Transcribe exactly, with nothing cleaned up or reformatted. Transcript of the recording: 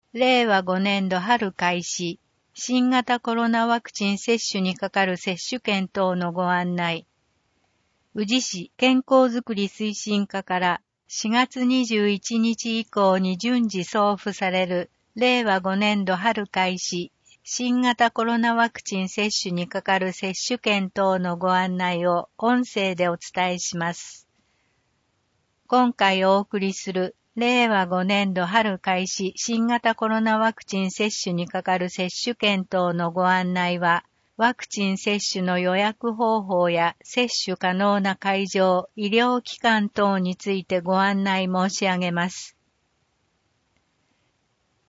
れいわごねんど春開始、新型コロナワクチン接種にかかる接種券等のご案内。宇治市健康づくり推進課からしがつにじゅういちにち以降に順次送付されるれいわごねんど春開始、新型コロナワクチン接種にかかる接種券等のご案内を音声でお伝えします。今回お送りするれいわごねんど春開始新型コロナワクチン接種にかかる接種券等のご案内は、ワクチン接種の予約方法や接種可能な会場、医療機関等についてご案内申し上げます。